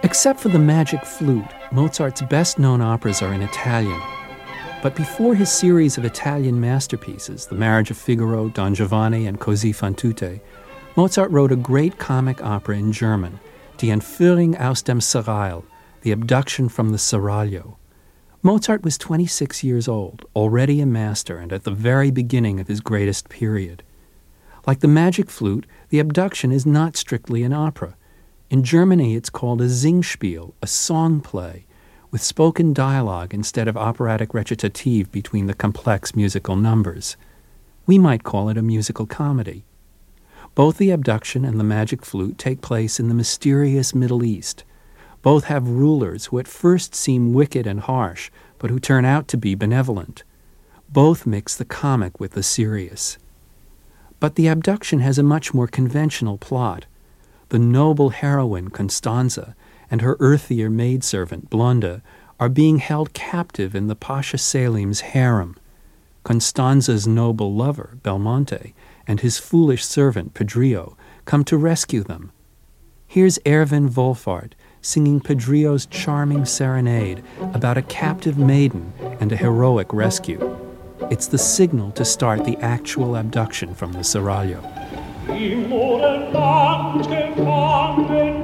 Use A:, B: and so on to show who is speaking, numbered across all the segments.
A: Except for the Magic Flute, Mozart's best-known operas are in Italian. But before his series of Italian masterpieces, The Marriage of Figaro, Don Giovanni, and Così fan tutte, Mozart wrote a great comic opera in German, Die Entführung aus dem Serail, The Abduction from the Seraglio. Mozart was 26 years old, already a master and at the very beginning of his greatest period. Like the Magic Flute, The Abduction is not strictly an opera. In Germany, it's called a Singspiel, a song play, with spoken dialogue instead of operatic recitative between the complex musical numbers. We might call it a musical comedy. Both The Abduction and The Magic Flute take place in the mysterious Middle East. Both have rulers who at first seem wicked and harsh, but who turn out to be benevolent. Both mix the comic with the serious. But The Abduction has a much more conventional plot. The noble heroine, Constanza, and her earthier maidservant, Blonde, are being held captive in the Pasha Selim's harem. Constanza's noble lover, Belmonte, and his foolish servant, Pedrillo, come to rescue them. Here's Erwin Wolfart singing Pedrillo's charming serenade about a captive maiden and a heroic rescue. It's the signal to start the actual abduction from the Seraglio.
B: Im Modenland gefangen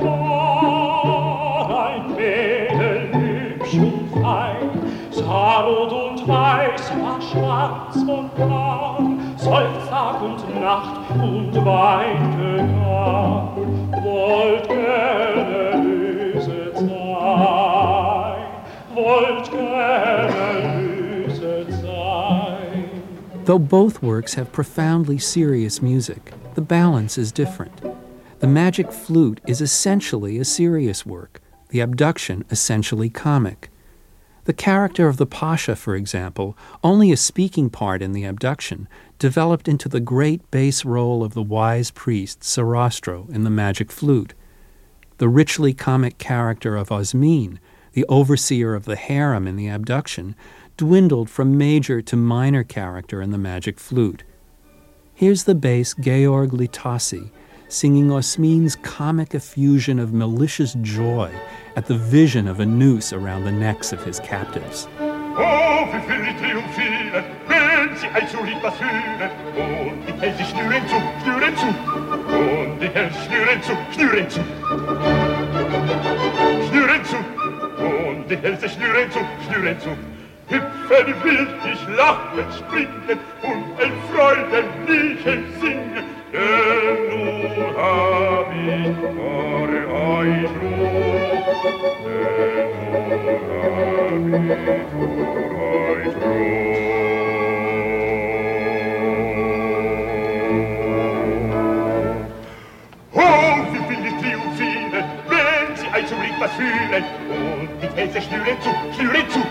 B: war ein Mädel hübsch und fein, sah rot und weiß, war schwarz von Haar, seufzt Tag und Nacht und weinte gar, wollt gerne Löse sein, wollt gerne Löse sein.
A: Though both works have profoundly serious music, the balance is different. The Magic Flute is essentially a serious work, The Abduction essentially comic. The character of the Pasha, for example, only a speaking part in The Abduction, developed into the great bass role of the wise priest Sarastro in The Magic Flute. The richly comic character of Osmin, the overseer of the harem in The Abduction, dwindled from major to minor character in The Magic Flute. Here's the bass Georg Littasi singing Osmin's comic effusion of malicious joy at the vision of a noose around the necks of his captives.
B: Oh, wie will ich triumphieren, wenn sie ein zu lieb was fühlen. Und die Hälse schnüren zu, schnüren zu. Und die Hälse schnüren zu, schnüren zu. Schnüren zu. Und die Hälse schnüren zu, schnüren zu. Hüpfen wild, ich lachen, springen und ein freudenlichen Singen. Denn nun hab ich vor euch Ruhe. Denn nun hab ich vor euch Ruhe. Oh, wie will ich triumphieren, wenn sie ein zum Ring was fühlen. Und die Hälse schnüren zu, schnüren zu.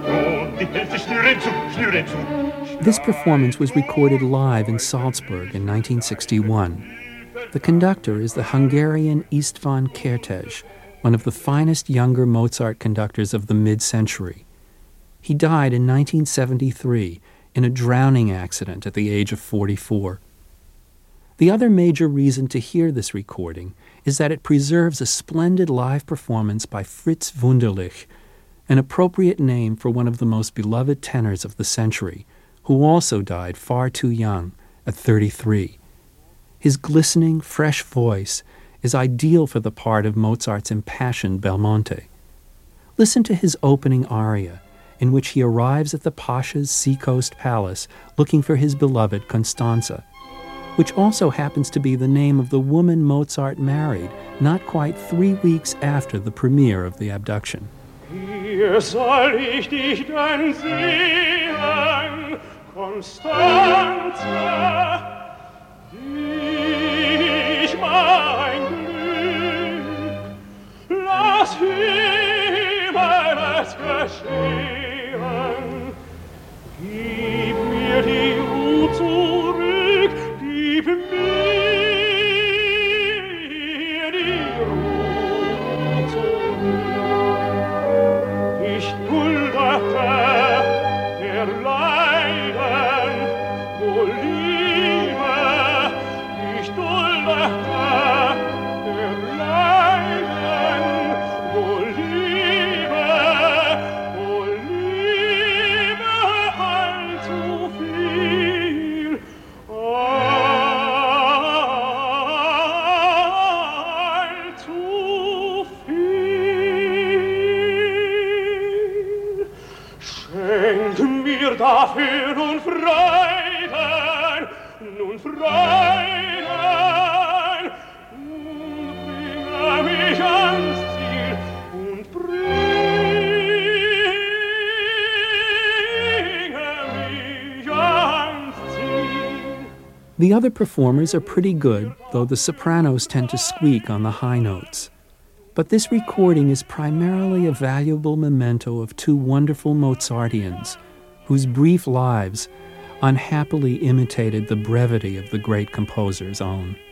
A: This performance was recorded live in Salzburg in 1961. The conductor is the Hungarian István Kertész, one of the finest younger Mozart conductors of the mid-century. He died in 1973 in a drowning accident at the age of 44. The other major reason to hear this recording is that it preserves a splendid live performance by Fritz Wunderlich, an appropriate name for one of the most beloved tenors of the century, who also died far too young, at 33. His glistening, fresh voice is ideal for the part of Mozart's impassioned Belmonte. Listen to his opening aria, in which he arrives at the Pasha's seacoast palace looking for his beloved Constanza, which also happens to be the name of the woman Mozart married not quite 3 weeks after the premiere of The Abduction.
B: Hier soll ich dich denn sehen, Constanze, ich mein Glück, lass Himmel es geschehen, gib mir die Ruhe zurück, gib mir die Ruhe zurück. Ich duldete der Leiden, wo Liebe, ich duldete der Leiden, wo
A: The other performers are pretty good, though the sopranos tend to squeak on the high notes. But this recording is primarily a valuable memento of two wonderful Mozartians, whose brief lives unhappily imitated the brevity of the great composer's own.